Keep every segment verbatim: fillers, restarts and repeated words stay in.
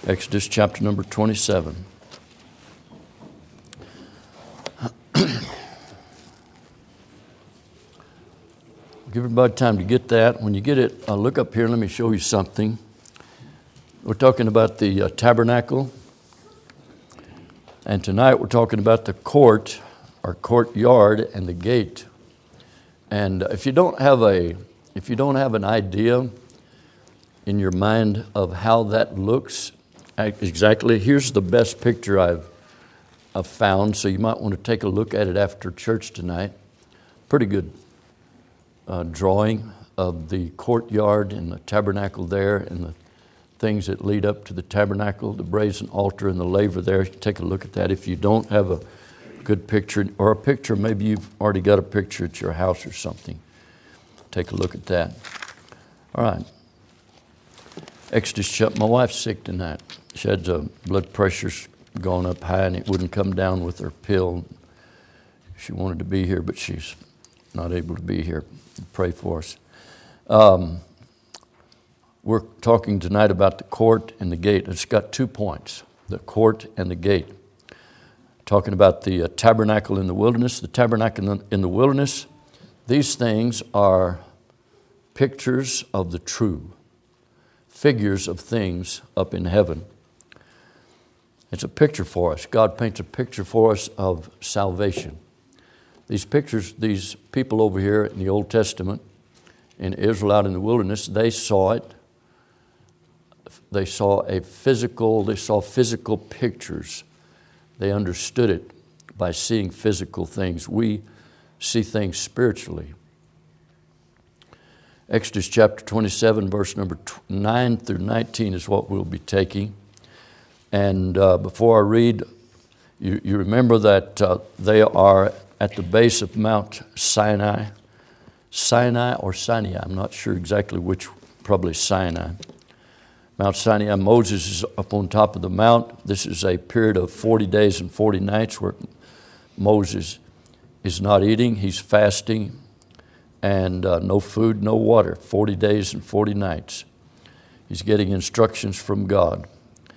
Exodus chapter number twenty-seven. Give everybody time to get that. When you get it, uh, look up here. Let me show you something. We're talking about the uh, tabernacle. And tonight we're talking about the court or courtyard and the gate. And if you don't have a, if you don't have an idea in your mind of how that looks exactly, here's the best picture I've, I've found. So you might want to take a look at it after church tonight. Pretty good uh, drawing of the courtyard and the tabernacle there and the things that lead up to the tabernacle, the brazen altar and the laver there. Take a look at that. If you don't have a good picture or a picture, maybe you've already got a picture at your house or something. Take a look at that. All right. Exodus chapter. My wife's sick tonight. She had uh, blood pressure's gone up high and it wouldn't come down with her pill. She wanted to be here, but she's not able to be here. Pray for us. Um, We're talking tonight about the court and the gate. It's got two points, the court and the gate. Talking about the uh, tabernacle in the wilderness. The tabernacle in the, in the wilderness, these things are pictures of the true, figures of things up in heaven. It's a picture for us. God paints a picture for us of salvation. These pictures, these people over here in the Old Testament, in Israel out in the wilderness, they saw it. They saw a physical, they saw physical pictures. They understood it by seeing physical things. We see things spiritually. Exodus chapter twenty-seven, verse number nine through nineteen is what we'll be taking. And uh, before I read, you, you remember that uh, they are at the base of Mount Sinai. Sinai or Sinai, I'm not sure exactly which, probably Sinai. Mount Sinai, Moses is up on top of the mount. This is a period of forty days and forty nights where Moses is not eating, he's fasting, and uh, no food, no water, forty days and forty nights. He's getting instructions from God.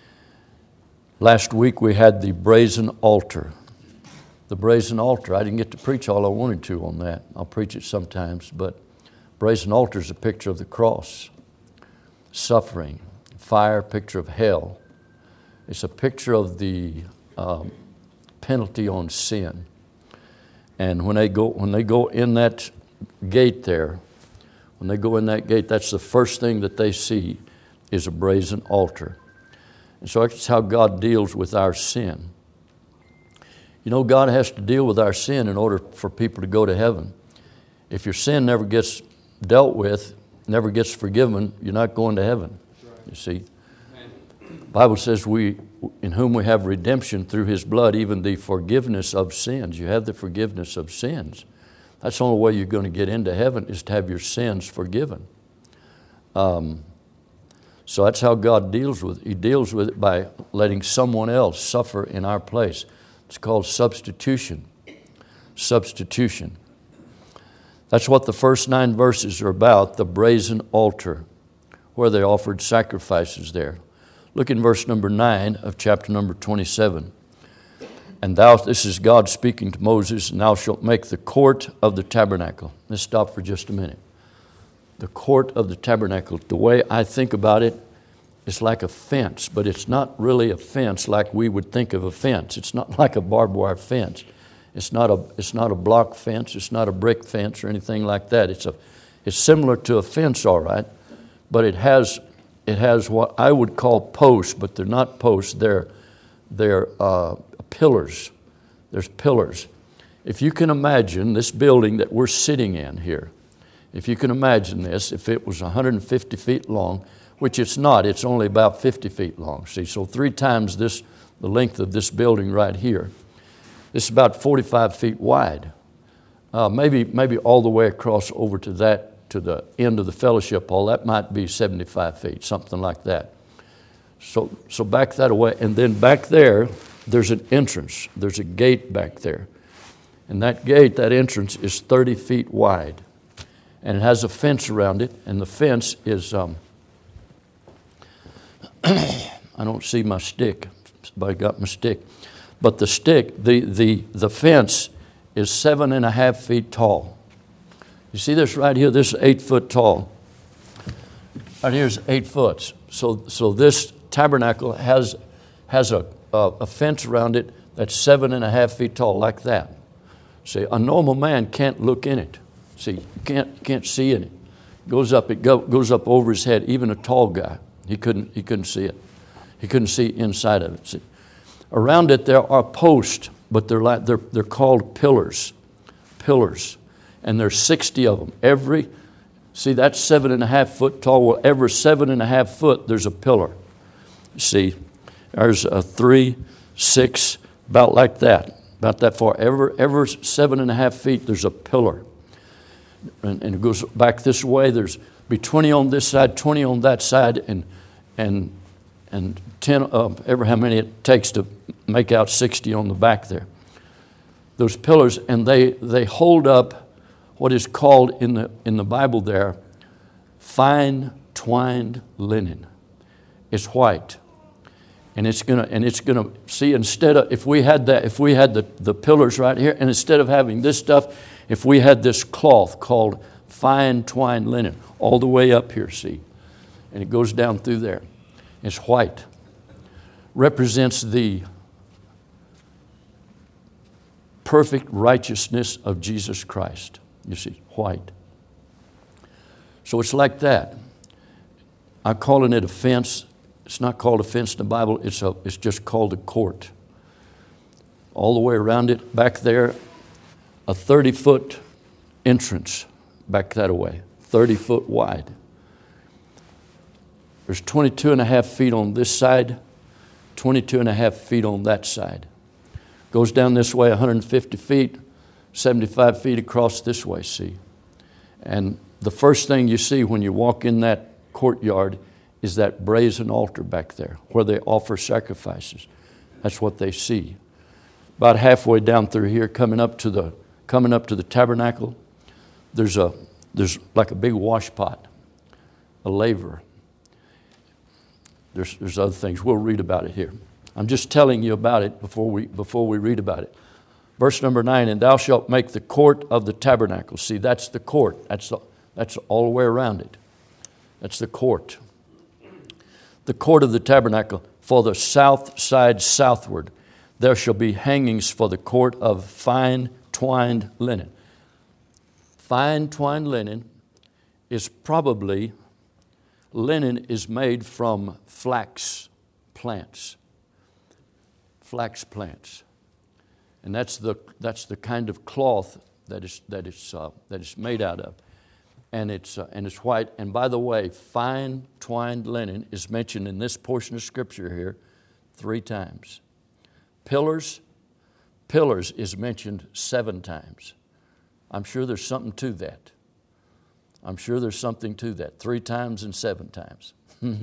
Last week we had the brazen altar. The brazen altar, I didn't get to preach all I wanted to on that. I'll preach it sometimes, but brazen altar is a picture of the cross, suffering. Fire, picture of hell. It's a picture of the um, penalty on sin. And when they go when they go in that gate there, when they go in that gate, that's the first thing that they see is a brazen altar. And so that's how God deals with our sin. You know, God has to deal with our sin in order for people to go to heaven. If your sin never gets dealt with, never gets forgiven, you're not going to heaven. You see, the Bible says we, in whom we have redemption through His blood, even the forgiveness of sins. You have the forgiveness of sins. That's the only way you're going to get into heaven is to have your sins forgiven. Um, so that's how God deals with it. He deals with it by letting someone else suffer in our place. It's called substitution. Substitution. That's what the first nine verses are about, the brazen altar, where they offered sacrifices there. Look in verse number nine of chapter number twenty-seven. And thou, this is God speaking to Moses, and thou shalt make the court of the tabernacle. Let's stop for just a minute. The court of the tabernacle, the way I think about it, it's like a fence, but it's not really a fence like we would think of a fence. It's not like a barbed wire fence. It's not a, it's not a block fence. It's not a brick fence or anything like that. It's a, it's similar to a fence, all right. But it has it has what I would call posts, but they're not posts. They're they're uh, pillars. There's pillars. If you can imagine this building that we're sitting in here, if you can imagine this, if it was one hundred fifty feet long, which it's not, it's only about fifty feet long. See, so three times this the length of this building right here. This is about forty-five feet wide, uh, maybe maybe all the way across over to that. To the end of the fellowship hall, that might be seventy-five feet, something like that. So so back that away, and then back there, there's an entrance. There's a gate back there. And that gate, that entrance is thirty feet wide. And it has a fence around it, and the fence is, um, I don't see my stick. Somebody got my stick. But the stick, the, the, the fence is seven and a half feet tall. You see this right here? This is eight foot tall. Right here is eight foot. So, so this tabernacle has, has a, a, a fence around it that's seven and a half feet tall, like that. See, a normal man can't look in it. See, you can't, can't see in it. It goes up, it go, goes up over his head. Even a tall guy, he couldn't, he couldn't see it. He couldn't see inside of it. See, around it there are posts, but they're like they're they're called pillars, pillars, and there's sixty of them. Every, see, that's seven and a half foot tall. Well, every seven and a half foot there's a pillar. See, there's a three, six, about like that, about that far. Every every seven and a half feet there's a pillar, and, and it goes back this way. There's be twenty on this side, twenty on that side, and and and ten, uh, ever how many it takes to make out sixty on the back there. Those pillars, and they, they hold up what is called in the in the Bible there, fine twined linen. It's white. And it's gonna and it's gonna see, instead of if we had that, if we had the, the pillars right here, and instead of having this stuff, if we had this cloth called fine twined linen, all the way up here, see, and it goes down through there. It's white. Represents the perfect righteousness of Jesus Christ. You see, white. So it's like that. I'm calling it a fence. It's not called a fence in the Bible. It's a. It's just called a court. All the way around it, back there, a thirty-foot entrance back that way, thirty foot wide. There's twenty-two and a half feet on this side, twenty-two and a half feet on that side. Goes down this way one hundred fifty feet, seventy-five feet across this way, see. And the first thing you see when you walk in that courtyard is that brazen altar back there where they offer sacrifices. That's what they see. About halfway down through here, coming up to the coming up to the tabernacle, there's a there's like a big wash pot, a laver. There's, there's other things. We'll read about it here. I'm just telling you about it before we before we read about it. Verse number nine, and thou shalt make the court of the tabernacle. See, that's the court. That's the, that's all the way around it. That's the court. The court of the tabernacle for the south side southward. There shall be hangings for the court of fine twined linen. Fine twined linen is probably, linen is made from flax plants. Flax plants. And that's the that's the kind of cloth that is that is uh, that is made out of, and it's uh, and it's white. And by the way, fine twined linen is mentioned in this portion of Scripture here three times. Pillars, pillars is mentioned seven times. I'm sure there's something to that. I'm sure there's something to that. Three times and seven times.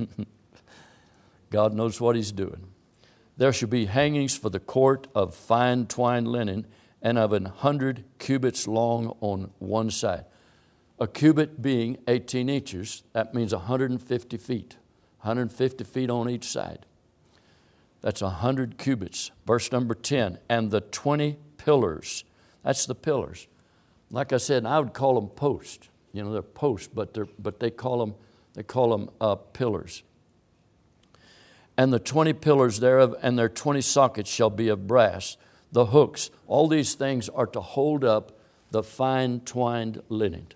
God knows what He's doing. There shall be hangings for the court of fine twined linen, and of an hundred cubits long on one side. A cubit being eighteen inches, that means one hundred fifty feet. one hundred fifty feet on each side. That's one hundred cubits. Verse number ten, and the twenty pillars. That's the pillars. Like I said, I would call them posts. You know, they're posts, but they're but they call them they call them uh, pillars. And the twenty pillars thereof, and their twenty sockets shall be of brass. The hooks, all these things are to hold up the fine twined linen.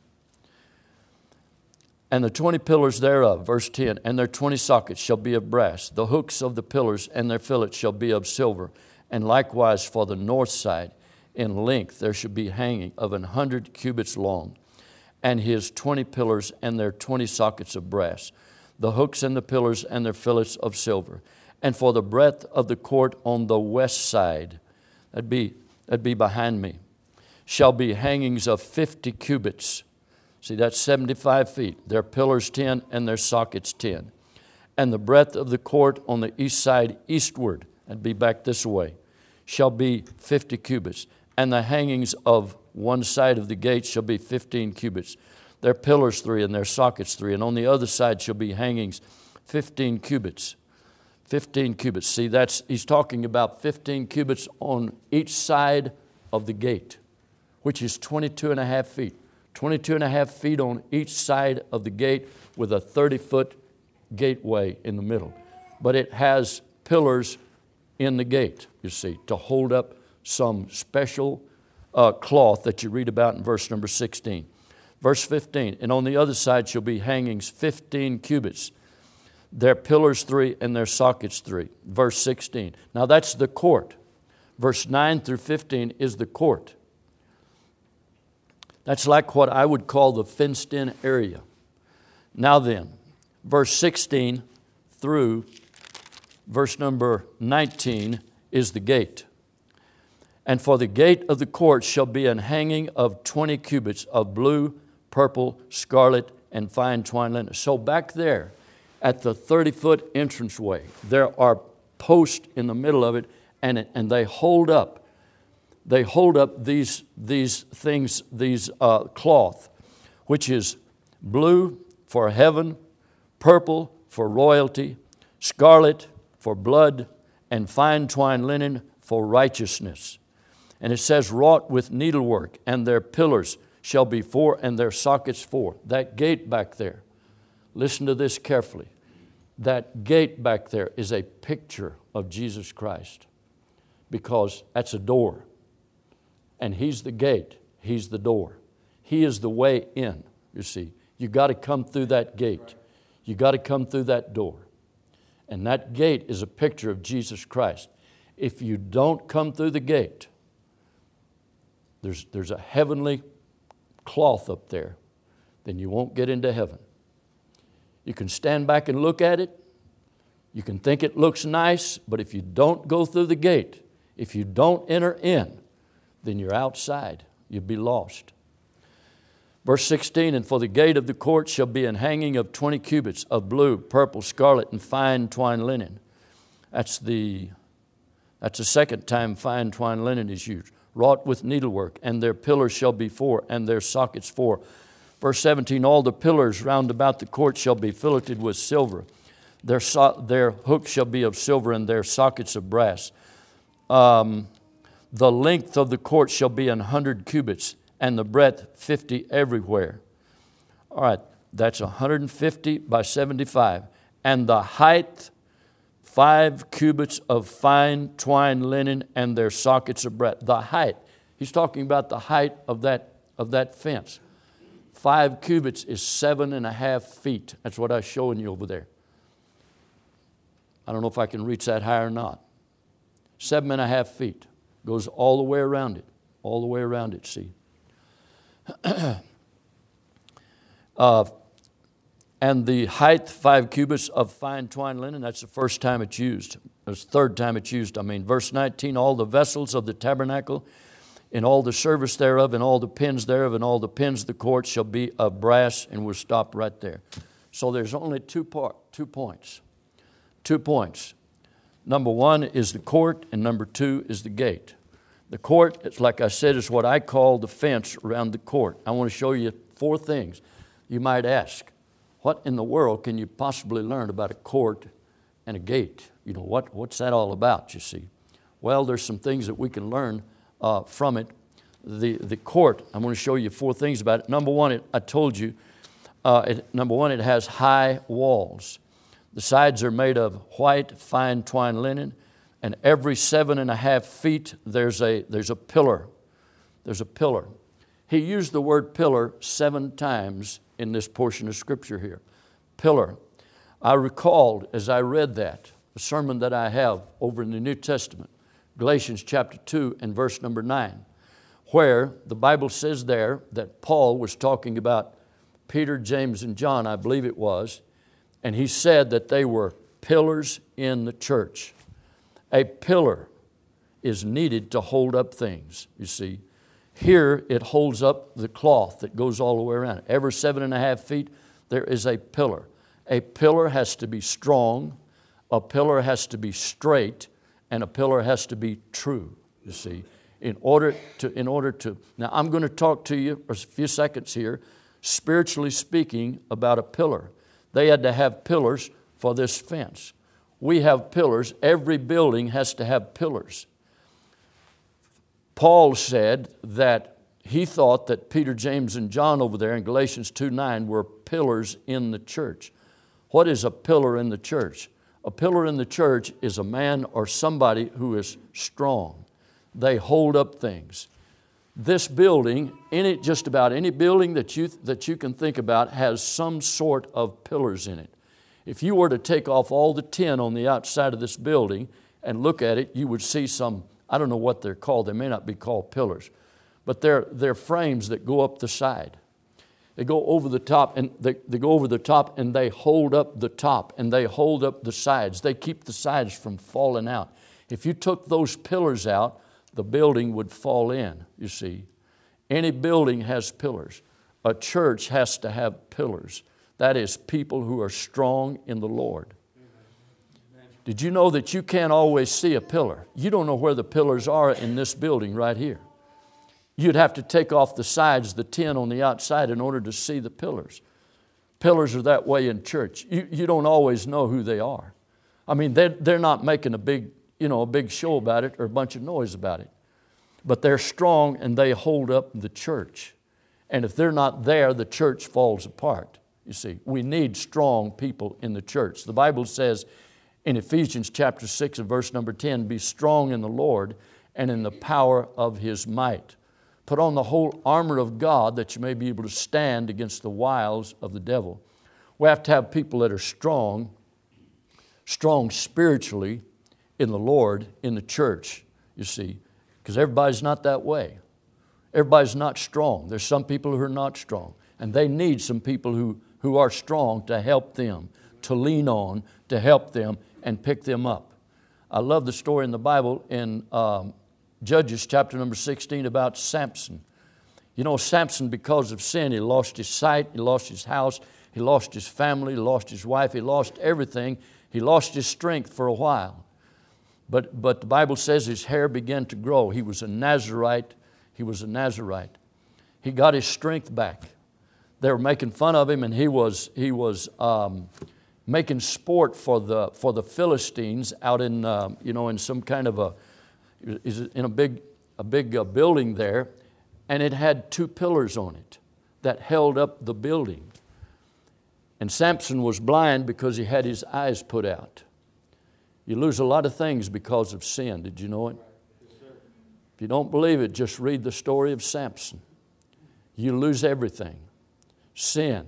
And the twenty pillars thereof, verse ten, and their twenty sockets shall be of brass. The hooks of the pillars and their fillets shall be of silver. And likewise for the north side, in length there shall be hanging of an hundred cubits long, and his twenty pillars and their twenty sockets of brass. The hooks and the pillars and their fillets of silver. And for the breadth of the court on the west side, that'd be, that'd be behind me, shall be hangings of fifty cubits. See, that's seventy-five feet. Their pillars ten and their sockets ten. And the breadth of the court on the east side eastward, that'd be back this way, shall be fifty cubits. And the hangings of one side of the gate shall be fifteen cubits. Their pillars three and their sockets three, and on the other side shall be hangings fifteen cubits. fifteen cubits. See, that's he's talking about fifteen cubits on each side of the gate, which is twenty-two and a half feet. twenty-two and a half feet on each side of the gate with a thirty-foot gateway in the middle. But it has pillars in the gate, you see, to hold up some special uh, cloth that you read about in verse number sixteen. Verse fifteen, and on the other side shall be hangings fifteen cubits. Their pillars three and their sockets three. Verse sixteen. Now that's the court. Verse nine through fifteen is the court. That's like what I would call the fenced-in area. Now then, verse sixteen through verse number nineteen is the gate. And for the gate of the court shall be an hanging of twenty cubits of blue, purple, scarlet, and fine twined linen. So back there at the thirty-foot entranceway, there are posts in the middle of it, and, it, and they hold up. They hold up these, these things, these uh, cloth, which is blue for heaven, purple for royalty, scarlet for blood, and fine twined linen for righteousness. And it says, wrought with needlework, and their pillars shall be four, and their sockets four. That gate back there, listen to this carefully. That gate back there is a picture of Jesus Christ, because that's a door. And He's the gate. He's the door. He is the way in, you see. You got to come through that gate. You got to come through that door. And that gate is a picture of Jesus Christ. If you don't come through the gate, there's, there's a heavenly cloth up there, then you won't get into heaven. You can stand back and look at it. You can think it looks nice, but if you don't go through the gate, if you don't enter in, then you're outside. You'll be lost. Verse sixteen, and for the gate of the court shall be an hanging of twenty cubits of blue, purple, scarlet, and fine twined linen. That's the, that's the second time fine twined linen is used. Wrought with needlework, and their pillars shall be four, and their sockets four. Verse seventeen, all the pillars round about the court shall be filleted with silver. Their, so, their hooks shall be of silver, and their sockets of brass. Um, the length of the court shall be an hundred cubits, and the breadth fifty everywhere. All right, that's one hundred fifty by seventy-five. And the height, five cubits of fine twined linen, and their sockets of breadth. The height, he's talking about the height of that, of that fence. Five cubits is seven and a half feet. That's what I was showing you over there. I don't know if I can reach that high or not. Seven and a half feet. Goes all the way around it. All the way around it, see. uh, and the height, five cubits of fine twined linen. That's the first time it's used. It's the third time it's used, I mean. Verse nineteen, all the vessels of the tabernacle, and all the service thereof, and all the pins thereof, and all the pins of the court shall be of brass, and we'll stop right there. So there's only two part, two points. Two points. Number one is the court, and number two is the gate. The court, it's like I said, is what I call the fence around the court. I want to show you four things. You might ask, what in the world can you possibly learn about a court and a gate? You know, what, what's that all about, you see? Well, there's some things that we can learn uh, from it. The, the court, I'm going to show you four things about it. Number one, it, I told you, uh, it, number one, it has high walls. The sides are made of white, fine twined linen, and every seven and a half feet there's a, there's a pillar. There's a pillar. He used the word pillar seven times in this portion of Scripture here. Pillar. I recalled as I read that, a sermon that I have over in the New Testament, Galatians chapter two and verse number nine, where the Bible says there that Paul was talking about Peter, James, and John, I believe it was, and he said that they were pillars in the church. A pillar is needed to hold up things, you see. Here it holds up the cloth that goes all the way around it. Every seven and a half feet, there is a pillar. A pillar has to be strong, a pillar has to be straight, and a pillar has to be true, you see. In order to, in order to, now I'm going to talk to you for a few seconds here, spiritually speaking, about a pillar. They had to have pillars for this fence. we have pillars. Every building has to have pillars. Paul said that he thought that Peter, James, and John over there in Galatians two nine were pillars in the church. What is a pillar in the church? A pillar in the church is a man or somebody who is strong. They hold up things. This building, any, just about any building that you, that you can think about has some sort of pillars in it. If you were to take off all the tin on the outside of this building and look at it, you would see some, I don't know what they're called, they may not be called pillars, but they're, they're frames that go up the side. They go over the top and they, they go over the top and they hold up the top and they hold up the sides. They keep the sides from falling out. If you took those pillars out, the building would fall in, you see. Any building has pillars. A church has to have pillars. That is people who are strong in the Lord. Did you know that you can't always see a pillar? You don't know where the pillars are in this building right here. You'd have to take off the sides, the tin on the outside, in order to see the pillars. Pillars are that way in church. You, you don't always know who they are. I mean, they're, they're not making a big, you know, a big show about it or a bunch of noise about it. But they're strong and they hold up the church. And if they're not there, the church falls apart. You see, we need strong people in the church. The Bible says in Ephesians chapter six and verse number ten, be strong in the Lord and in the power of His might. Put on the whole armor of God that you may be able to stand against the wiles of the devil. We have to have people that are strong, strong spiritually in the Lord, in the church, you see, because everybody's not that way. Everybody's not strong. There's some people who are not strong, and they need some people who, who are strong to help them, to lean on, to help them and pick them up. I love the story in the Bible in um, Judges chapter number sixteen about Samson. You know, Samson, because of sin, he lost his sight, he lost his house, he lost his family, he lost his wife, he lost everything. He lost his strength for a while. But, but the Bible says his hair began to grow. He was a Nazarite. He was a Nazarite. He got his strength back. They were making fun of him, and he was, he was um, making sport for the, for the Philistines out in, uh, you know, in some kind of a, is in a big, a big uh, building there, and it had two pillars on it that held up the building. And Samson was blind because he had his eyes put out. You lose a lot of things because of sin. Did you know it? If you don't believe it, just read the story of Samson. You lose everything. Sin.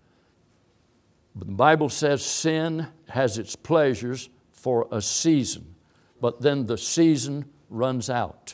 But the Bible says sin has its pleasures for a season, but then the season runs out.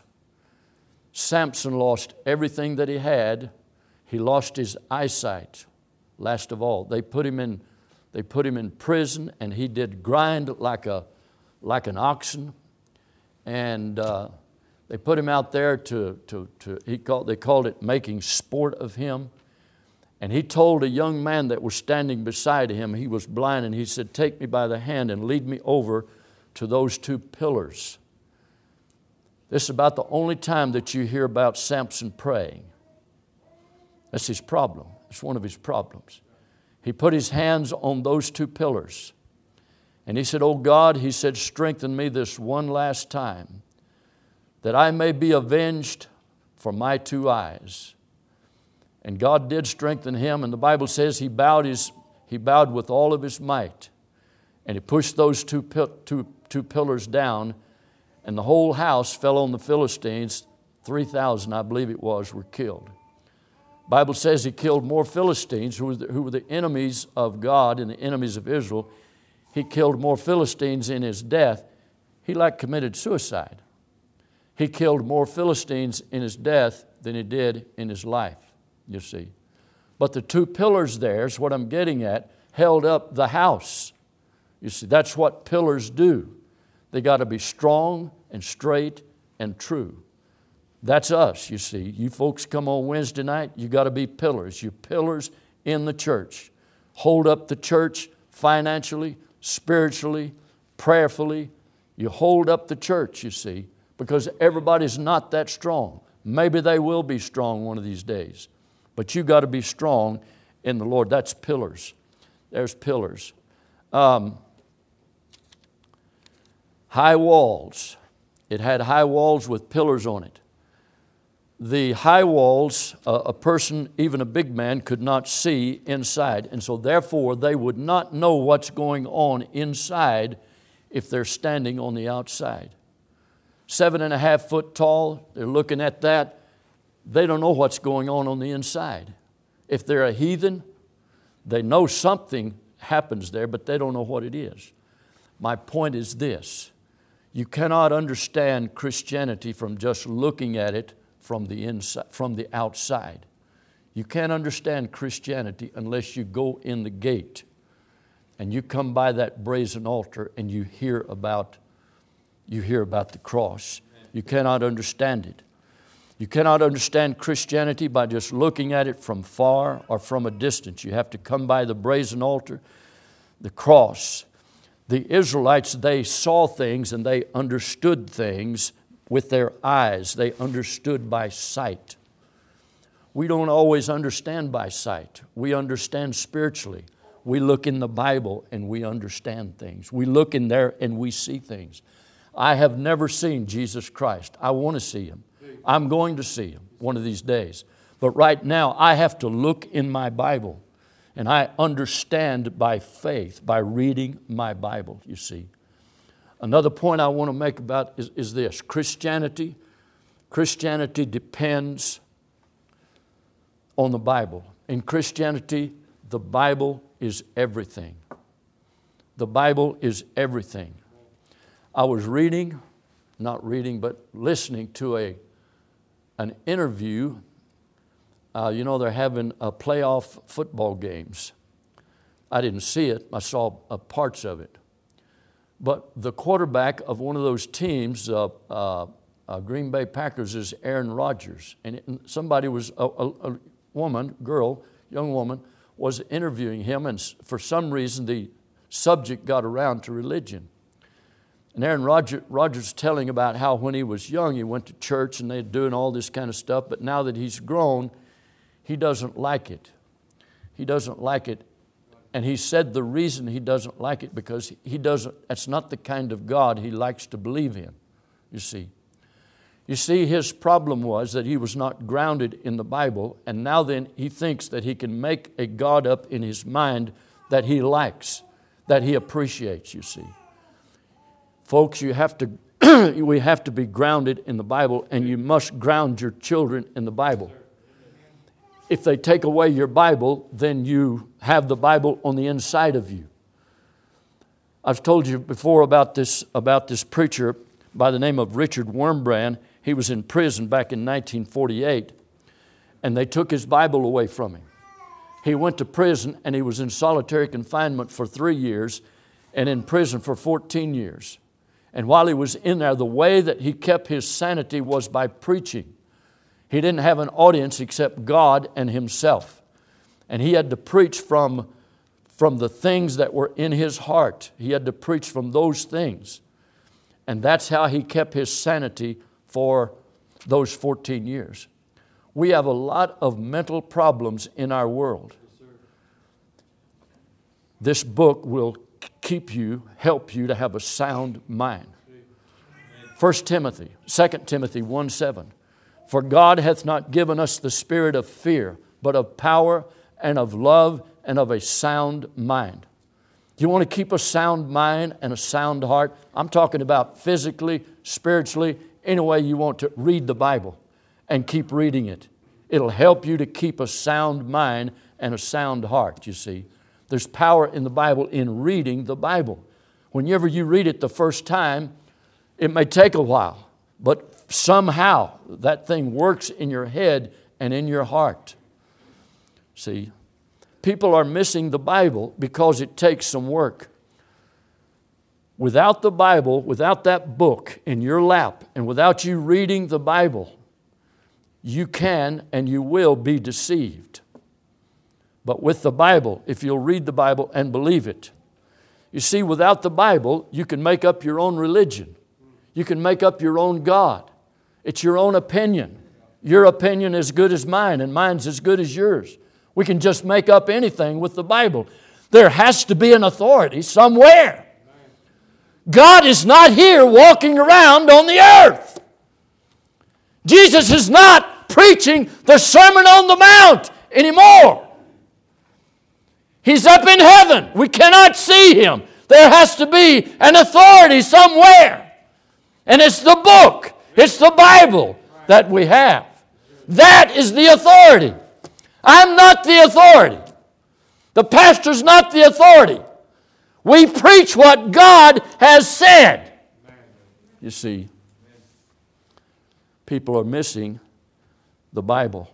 Samson lost everything that he had. He lost his eyesight. Last of all, they put him in, they put him in prison, and he did grind like a, like an oxen. And uh, they put him out there to, to, to he called, they called it making sport of him. And he told a young man that was standing beside him, he was blind, and he said, take me by the hand and lead me over to those two pillars. This is about the only time that you hear about Samson praying. That's his problem. It's one of his problems. He put his hands on those two pillars. And he said, oh God, he said, strengthen me this one last time, that I may be avenged for my two eyes. And God did strengthen him, and the Bible says he bowed his he bowed with all of his might, and he pushed those two, two, two pillars down, and the whole house fell on the Philistines. three thousand, I believe it was, were killed. The Bible says he killed more Philistines who were, the, who were the enemies of God and the enemies of Israel. He killed more Philistines in his death. He like committed suicide. He killed more Philistines in his death than he did in his life, you see. But the two pillars there is what I'm getting at, held up the house. You see, that's what pillars do. They got to be strong and straight and true. That's us, you see. You folks come on Wednesday night, you got to be pillars. You're pillars in the church. Hold up the church financially, spiritually, prayerfully. You hold up the church, you see, because everybody's not that strong. Maybe they will be strong one of these days. But you got to be strong in the Lord. That's pillars. There's pillars. Um, high walls. It had high walls with pillars on it. The high walls, uh, a person, even a big man, could not see inside. And so therefore, they would not know what's going on inside if they're standing on the outside. Seven and a half foot tall, they're looking at that. They don't know what's going on on the inside. If they're a heathen, they know something happens there, but they don't know what it is. My point is this: you cannot understand Christianity from just looking at it from the inside, from the outside. You can't understand Christianity unless you go in the gate and you come by that brazen altar and you hear about you hear about the cross. You cannot understand it. You cannot understand Christianity by just looking at it from far or from a distance. You have to come by the brazen altar, the cross. The Israelites, they saw things and they understood things with their eyes. They understood by sight. We don't always understand by sight. We understand spiritually. We look in the Bible and we understand things. We look in there and we see things. I have never seen Jesus Christ. I want to see Him. I'm going to see Him one of these days. But right now, I have to look in my Bible. And I understand by faith, by reading my Bible, you see. Another point I want to make about is, is this. Christianity, Christianity depends on the Bible. In Christianity, the Bible is everything. The Bible is everything. I was reading, not reading, but listening to a an interview. Uh, you know, they're having uh, playoff football games. I didn't see it. I saw uh, parts of it. But the quarterback of one of those teams, uh, uh, uh, Green Bay Packers, is Aaron Rodgers. And it, somebody was, a, a, a woman, girl, young woman, was interviewing him. And for some reason, the subject got around to religion. And Aaron Rodgers, Rodgers telling about how when he was young, he went to church and they're doing all this kind of stuff. But now that he's grown, he doesn't like it. He doesn't like it. And he said the reason he doesn't like it because he doesn't, that's not the kind of God he likes to believe in, you see. You see, his problem was that he was not grounded in the Bible, and now then he thinks that he can make a God up in his mind that he likes, that he appreciates, you see. Folks, you have to, we have to be grounded in the Bible, and you must ground your children in the Bible. If they take away your Bible, then you have the Bible on the inside of you. I've told you before about this, about this preacher by the name of Richard Wurmbrand. He was in prison back in nineteen forty-eight, and they took his Bible away from him. He went to prison, and he was in solitary confinement for three years and in prison for fourteen years. And while he was in there, the way that he kept his sanity was by preaching. He didn't have an audience except God and himself. And he had to preach from, from the things that were in his heart. He had to preach from those things. And that's how he kept his sanity for those fourteen years. We have a lot of mental problems in our world. This book will keep you, help you to have a sound mind. First Timothy, Second Timothy one seven. For God hath not given us the spirit of fear, but of power and of love and of a sound mind. Do you want to keep a sound mind and a sound heart? I'm talking about physically, spiritually, any way you want to read the Bible and keep reading it. It'll help you to keep a sound mind and a sound heart, you see. There's power in the Bible in reading the Bible. Whenever you read it the first time, it may take a while, but somehow that thing works in your head and in your heart. See, people are missing the Bible because it takes some work. Without the Bible, without that book in your lap, and without you reading the Bible, you can and you will be deceived. But with the Bible, if you'll read the Bible and believe it, you see, without the Bible, you can make up your own religion. You can make up your own God. It's your own opinion. Your opinion is as good as mine, and mine's as good as yours. We can just make up anything with the Bible. There has to be an authority somewhere. God is not here walking around on the earth. Jesus is not preaching the Sermon on the Mount anymore. He's up in heaven. We cannot see Him. There has to be an authority somewhere. And it's the book, it's the Bible that we have. That is the authority. I'm not the authority. The pastor's not the authority. We preach what God has said. You see, people are missing the Bible.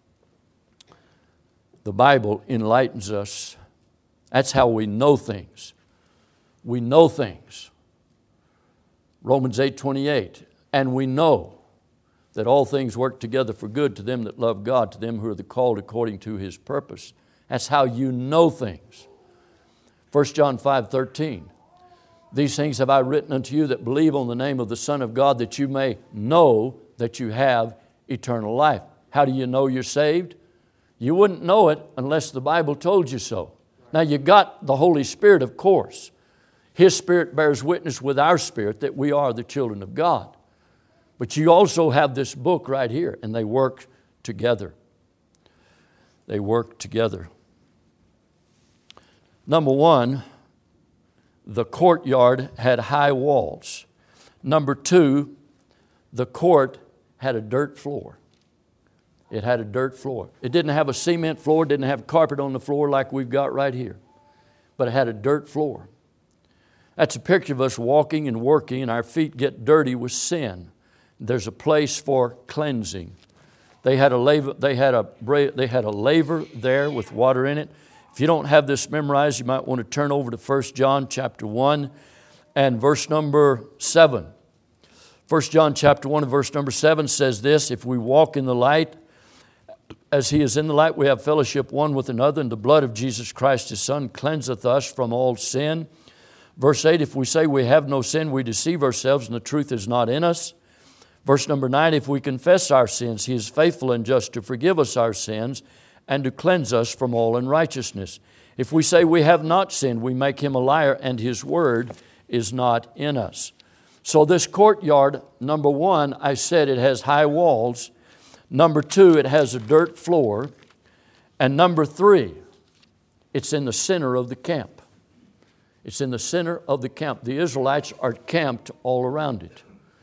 The Bible enlightens us. That's how we know things. We know things. Romans eight twenty-eight. And we know that all things work together for good to them that love God, to them who are the called according to His purpose. That's how you know things. First John five thirteen. These things have I written unto you that believe on the name of the Son of God, that you may know that you have eternal life. How do you know you're saved? You wouldn't know it unless the Bible told you so. Now you got the Holy Spirit, of course. His Spirit bears witness with our spirit that we are the children of God. But you also have this book right here, and they work together. They work together. Number one, the courtyard had high walls. Number two, the court had a dirt floor. It had a dirt floor. It didn't have a cement floor, didn't have carpet on the floor like we've got right here. But it had a dirt floor. That's a picture of us walking and working, and our feet get dirty with sin. There's a place for cleansing. They had a laver, they had a, they had a laver there with water in it. If you don't have this memorized, you might want to turn over to First John chapter one and verse number seven. First John chapter one and verse number seven says this: if we walk in the light, as He is in the light, we have fellowship one with another, and the blood of Jesus Christ His Son cleanseth us from all sin. Verse eight, if we say we have no sin, we deceive ourselves, and the truth is not in us. Verse number nine, if we confess our sins, He is faithful and just to forgive us our sins and to cleanse us from all unrighteousness. If we say we have not sinned, we make Him a liar, and His word is not in us. So this courtyard, number one, I said it has high walls. Number two, it has a dirt floor. And number three, it's in the center of the camp. It's in the center of the camp. The Israelites are camped all around it.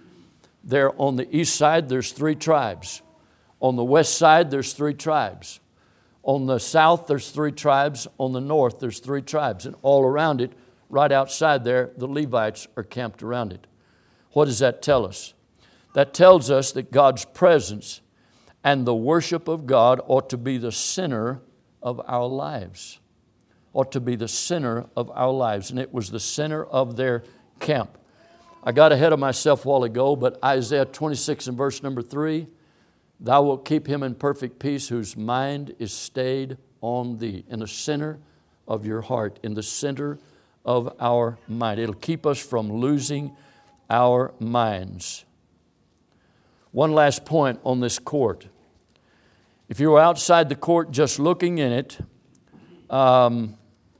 There on the east side, there's three tribes. On the west side, there's three tribes. On the south, there's three tribes. On the north, there's three tribes. And all around it, right outside there, the Levites are camped around it. What does that tell us? That tells us that God's presence and the worship of God ought to be the center of our lives. Ought to be the center of our lives. And it was the center of their camp. I got ahead of myself a while ago, but Isaiah twenty-six and verse number three, thou wilt keep him in perfect peace whose mind is stayed on thee. In the center of your heart, in the center of our mind. It'll keep us from losing our minds. One last point on this court. If you were outside the court just looking in it, um,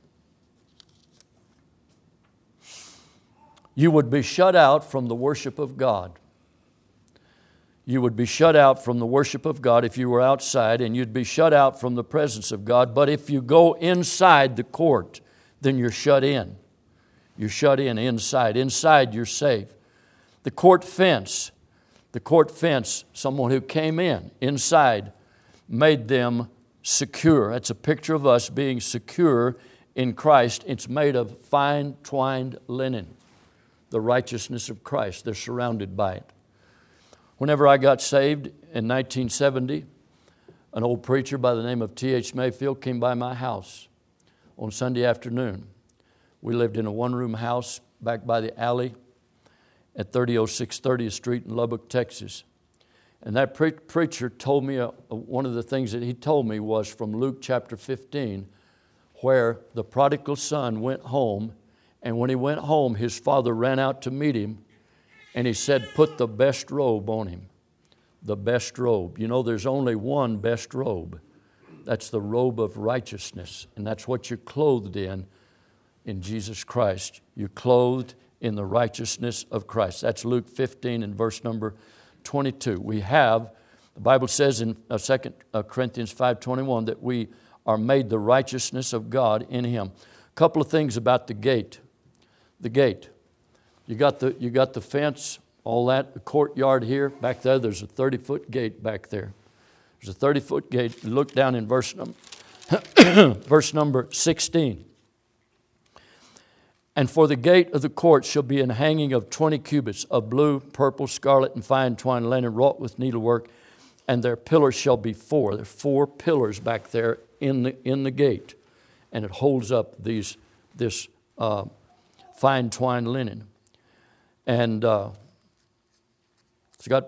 you would be shut out from the worship of God. You would be shut out from the worship of God if you were outside, and you'd be shut out from the presence of God. But if you go inside the court, then you're shut in. You're shut in inside. Inside, you're safe. The court fence, the court fence, someone who came in inside made them secure. That's a picture of us being secure in Christ. It's made of fine twined linen, the righteousness of Christ. They're surrounded by it. Whenever I got saved in nineteen seventy, an old preacher by the name of T H Mayfield came by my house on Sunday afternoon. We lived in a one-room house back by the alley at thirty oh six thirtieth Street in Lubbock, Texas. And that pre- preacher told me, uh, one of the things that he told me was from Luke chapter fifteen, where the prodigal son went home, and when he went home, his father ran out to meet him, and he said, put the best robe on him, the best robe. You know, there's only one best robe. That's the robe of righteousness, and that's what you're clothed in in Jesus Christ. You're clothed in the righteousness of Christ. That's Luke fifteen and verse number twenty-two. We have, the Bible says in Second Corinthians five twenty-one that we are made the righteousness of God in Him. A couple of things about the gate. The gate. You got the, you got the fence, all that, the courtyard here. Back there, there's a thirty-foot gate back there. There's a thirty-foot gate. Look down in verse number, verse number sixteen. And for the gate of the court shall be an hanging of twenty cubits of blue, purple, scarlet, and fine twined linen wrought with needlework, and their pillars shall be four. There are four pillars back there in the in the gate, and it holds up these this uh, fine twined linen, and uh, it's got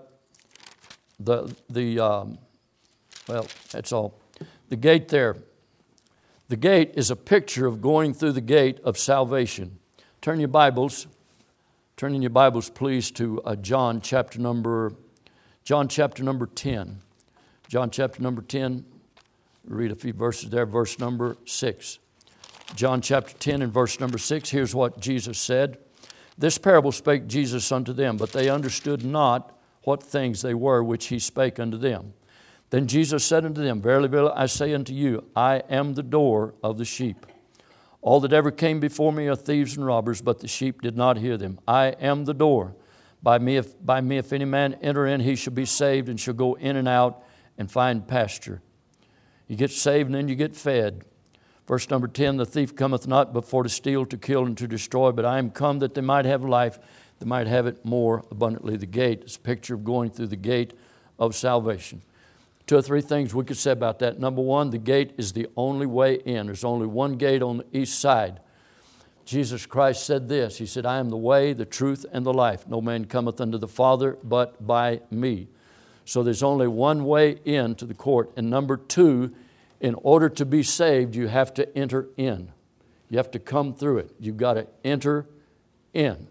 the the um, well, that's all. The gate there. The gate is a picture of going through the gate of salvation. Turn your Bibles, turn in your Bibles, please, to uh, John chapter number, John chapter number ten. John chapter number ten. Read a few verses there. Verse number six. John chapter ten and verse number six. Here's what Jesus said: "This parable spake Jesus unto them, but they understood not what things they were which He spake unto them. Then Jesus said unto them, Verily, verily, I say unto you, I am the door of the sheep. All that ever came before me are thieves and robbers, but the sheep did not hear them. I am the door. By me, if, by me, if any man enter in, he shall be saved, and shall go in and out and find pasture." You get saved, and then you get fed. Verse number ten, "The thief cometh not but for to steal, to kill, and to destroy. But I am come that they might have life, they might have it more abundantly." The gate is a picture of going through the gate of salvation. Two or three things we could say about that. Number one, the gate is the only way in. There's only one gate on the east side. Jesus Christ said this. He said, "I am the way, the truth, and the life. No man cometh unto the Father but by me." So there's only one way in to the court. And number two, in order to be saved, you have to enter in. You have to come through it. You've got to enter in.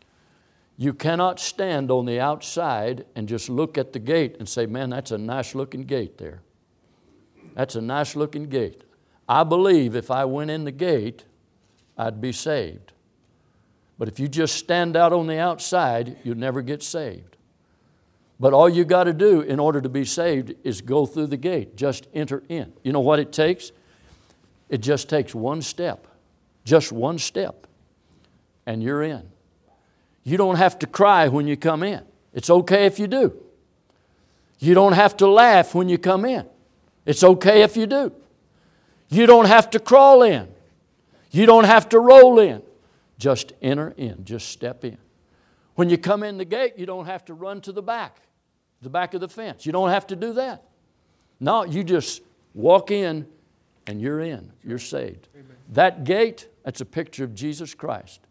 You cannot stand on the outside and just look at the gate and say, "Man, that's a nice looking gate there. That's a nice looking gate. I believe if I went in the gate, I'd be saved." But if you just stand out on the outside, you'll never get saved. But all you got to do in order to be saved is go through the gate. Just enter in. You know what it takes? It just takes one step. Just one step. And you're in. You don't have to cry when you come in. It's okay if you do. You don't have to laugh when you come in. It's okay if you do. You don't have to crawl in. You don't have to roll in. Just enter in. Just step in. When you come in the gate, you don't have to run to the back, the back of the fence. You don't have to do that. No, you just walk in and you're in. You're saved. Amen. That gate, that's a picture of Jesus Christ.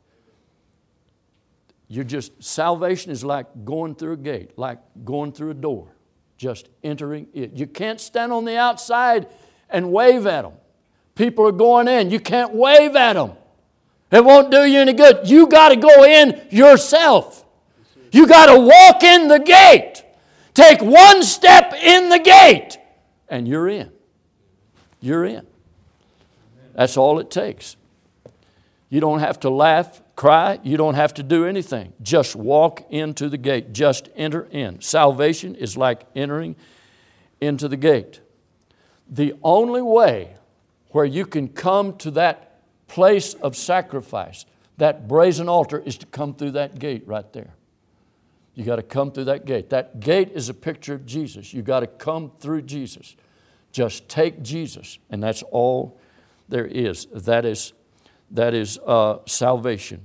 You're just, salvation is like going through a gate, like going through a door, just entering it. You can't stand on the outside and wave at them. People are going in. You can't wave at them. It won't do you any good. You got to go in yourself. You got to walk in the gate. Take one step in the gate, and you're in. You're in. That's all it takes. You don't have to laugh, cry. You don't have to do anything. Just walk into the gate. Just enter in. Salvation is like entering into the gate. The only way where you can come to that place of sacrifice, that brazen altar, is to come through that gate right there. You got to come through that gate. That gate is a picture of Jesus. You got to come through Jesus. Just take Jesus, and that's all there is. That is That is uh, salvation.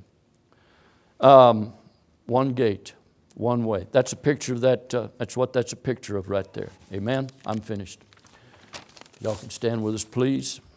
Um, one gate, one way. That's a picture of that. Uh, that's what that's a picture of right there. Amen? I'm finished. Y'all can stand with us, please.